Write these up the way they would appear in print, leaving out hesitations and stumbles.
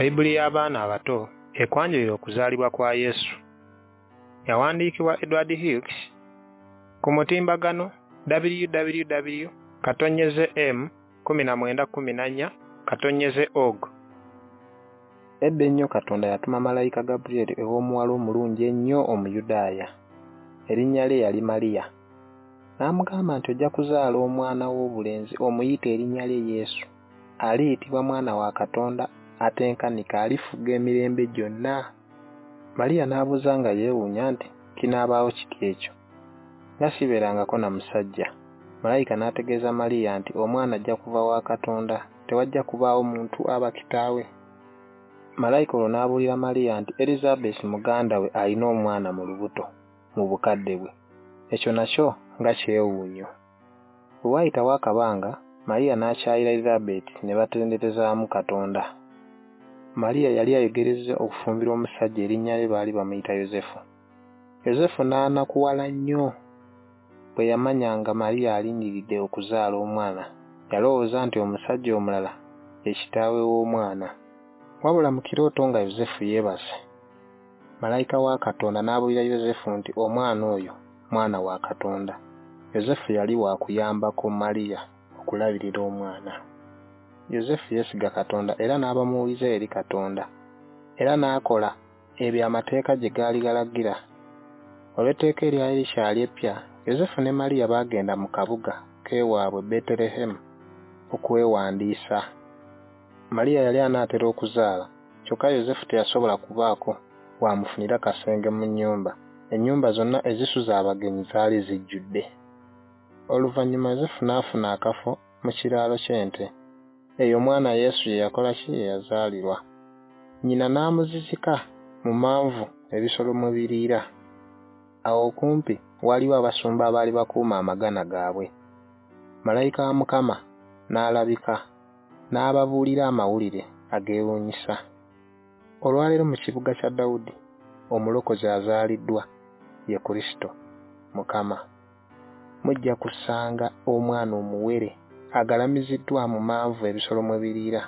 Bayibuli y'abaana abato ekwanjulira okuzaalibwa kwa Yesu. Yawandiikibwa Edward Hughes ku mutimbagano www.m1914.org. Edda ennyo Katonda yatuma malayika Gabriel ew'omuwala omulungi ennyo Omuyudaaya. Erinnya lye yali Maliya. N'amugamba nti ojja kuzaala omwana w'obulenzi omuyite erinnya lye Yesu. Aliyitibwa mwana wa Katonda atenkanika, alifuga emirembe gyonna. Maliya n'abuuza nga yeewuunya nti kinaabaawo kiti ekyo. Nga sibeerangako na musajja. Malayika n'ategeeza Maliya nti omwana ajja kuva wa Katonda, tewajja kubaawo muntu aba kitaawe. Malayika olwo n'abuulira Maliya nti Elizabeth muganda we alina omwana mu lubuto mu bukadde bwe. Ekyo nakyo nga kyewuunyo. Bwe waayitawo akabanga, Maliya n'akyayira Elizabeth ne batenderezaamu Katonda. Maliya yali ayogerezza okufumbirwa omusajja erinnya lye baali bamuyita Yozefu. Yozefu n'anakuwala nnyo. Bwe yamanya nga Maliya alindiridde okuzaala omwana, yalowooza nti omusajja omulala ye kitaawe w'omwana. Wabula mu kirooto nga Yozefu yeebase, malayika wa Katonda n'abuulira Yozefu nti omwana oyo mwana wa Katonda. Yozefu yali wa kuyambako Maliya okulabirira omwana. Yozefu yeesiga Katonda era n'abamuwuliza eri Katonda, era n'akola ebyo amateeka gye gaali galagira. Olw'etteeka eryali likyali eppya, Yozefu ne Maliya baagenda mu kabuga k'ewaabwe Betelehemu okwewandiisa. Maliya yali anaatera okuzaala, kyokka Yozefu teyasobola kubaako wamufunira kasenge mu nnyumba. Ennyumba zonna ezisuza abagenyi zaali zijjudde. Oluvannyuma Yozefu n'afuna akafo mu kiraalo ky'ente. Eyo omwana Yesu ye yakola ki ye yazaalirwa. Nnyina n'amuzizika mu manvu ebisolo mwe biriira. Awo okumpi waliwo abasumba abaali bakuuma amagana gaabwe. Malayika wa Mukama n'alabika n'ababuulira amawulire ageewuunyisa. Olwaleero mu kibuga kya Dawudi, omulokozi azaaliddwa, ye Kristo, Mukama. Mujja kusanga omwana omuwere agalamiziddwa mu manvu ebisolo mwe biriira.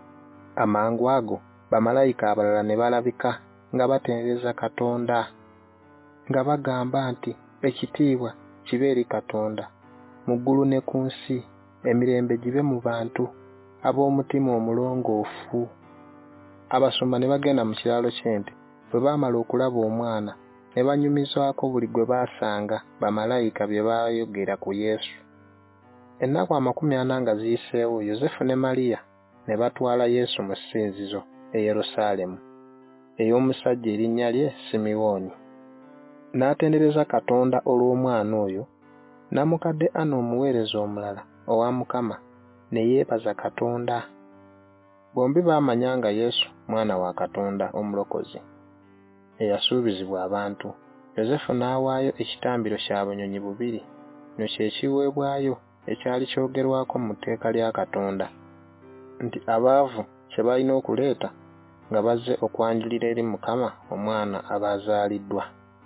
Amangu ago bamalayika abalala ne balabika nga batendereza Katonda, nga bagamba nti ekitiibwa kibe eri Katonda, mu ggulu ne ku nsi, emirembe gibe mu bantu ab'omutima omulongoofu. Abasumba ne bagenda mu kiraalo ky'ente. Bwe baamala okulaba omwana, ne banyumizwako buli gwe baasanga bamalayika bye baayogera ku Yesu. Ennaku 40 nga ziyiseewo, Yozefu ne Maliya ne batwala Yesu mu ssinzizo e Yerusaalemi, ey'omusajja erinnya lye Simiwooni. N'atendereza Katonda olw'omwana oyo. Namukadde Ana omuweereza omulala owa Mukama ne yeebaza Katonda. Bombi baamanya nga Yesu mwana wa Katonda omulokozi, eyasuubizibwa abantu. Yozefu n'awaayo ekitambiro kya bunyonyi 2, no kye kiweebwayo ekyali kyogerwako mu tteeka lya Katonda, nti abaavu kye balina okuleeta nga bazze okwanjulira eri Mukama omwana abazaaliddwa.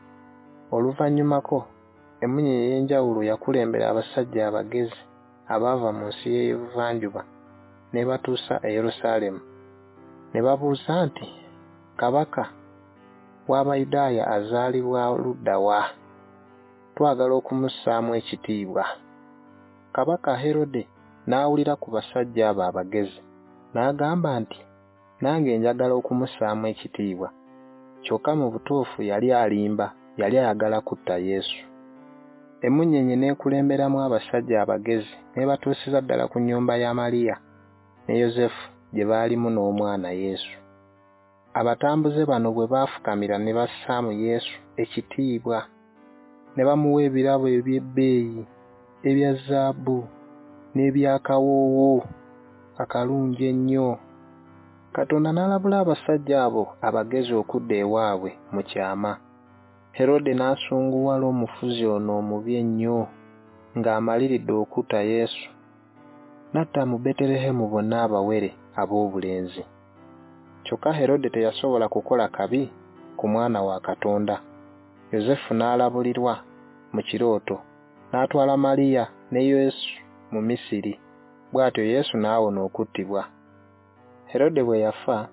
Oluvannyumako, emmunyeenye ey'enjawulo yakulembera abasajja abagezi abaava mu nsi y'ebuvanjuba ne batuusa e Yerusaalemi. Ne babuuza nti, kabaka w'Abayudaaya azaalibwa ludda wa? Twagala okumussaamu ekitiibwa. Kabaka Herode n'awulira ku basajja abo abagezi, n'agamba nti, nange njagala okumussaamu ekitiibwa. Kyokka mu butuufu yali alimba, yali ayagala kutta Yesu. Emmunyeenye n'ekulemberamu abasajja abagezi ne batuusiza ddala ku nnyumba ya Maliya ne Yozefu gye baalimu n'omwana Yesu. Abatambuze bano bwe baafukamira ne bassaamu Yesu ekitiibwa, ne bamuwa ebirabo eby'ebbeeyi, ebya zaabu n'ebyakawoowo akalungi ennyo. Katonda n'alabula abasajja abo abagezi okudda ewaabwe mu kyama. Herode n'asunguwala omufuzi ono omubi ennyo ng'amaliridde okutta Yesu. N'atta mu Betelehemu bonna abawere ab'obulenzi. Kyokka Herode teyasobola kukola kabi ku mwana wa Katonda. Yozefu n'alabulirwa mu kirooto, n'atwala Maliya ne Yesu mu Misiri. Bw'atyo Yesu n'awona okuttibwa. Herode bwe yafa,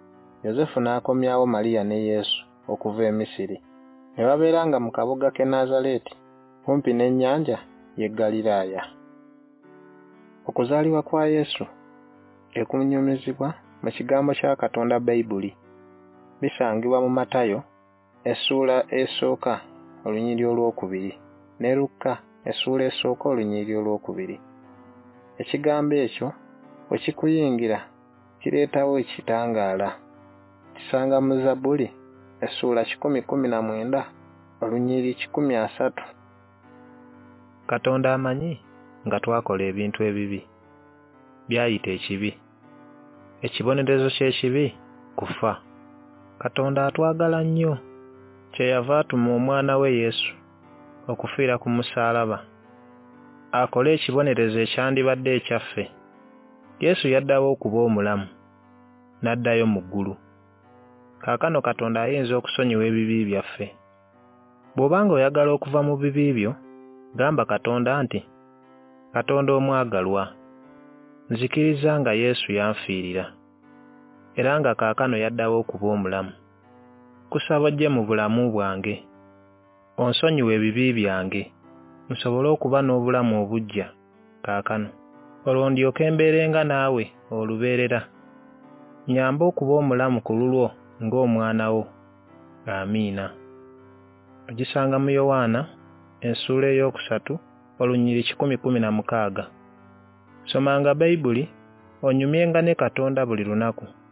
Yozefu n'akomyawo Maliya ne Yesu okuva e Misiri. Ne babeeranga mu kabuga k'e Nazaleeti kumpi n'ennyanja y'e Ggaliraaya. Okuzaalibwa kwa Yesu ekunyumizibwa mu kigambo kya Katonda Bayibuli bisangibwa mu Matayo essuula esooka olunyiriri olwokubiri ne Luka essuula esooka olunyiriri olwokubiri. Ekigambo ekyo bwe kikuyingira kireetawo ekitangaala. Kisanga mu Zabbuli essuula 119 olunyiriri 13. Katonda amanyi nga twakola ebintu ebibi byayita ekibi. Ekibonerezo ky'ekibi kufa. Katonda atwagala nnyo kyeyava atuma omwana we Yesu okufiira ku musaalaba akole ekibonerezo ekyandibadde ekyaffe. Yesu yaddawo okuba omulamu n'addayo mu ggulu. Kaakano Katonda ayinza okusonyiwa ebibi byaffe. Bw'obanga oyagala okuva mu bibi byo, gamba Katonda nti, Katonda omwagalwa, nzikiriza nga Yesu yanfiirira era nga kaakano yaddawo okuba omulamu. Kusaba ojje mu bulamu bwange, onsonyiwe ebibi byange, nsobole okuba n'obulamu obujja kaakano. Olwo ndyoke mbeerenga naawe olubeerera. Nyamba okuba omulamu ku lulwo ng'omwana wo. Amiina. Ogisanga mu Yowaana ensuula ey'okusatu olunyiriri 10:16. Somanga Bayibuli onyumyenga ne Katonda buli lunaku.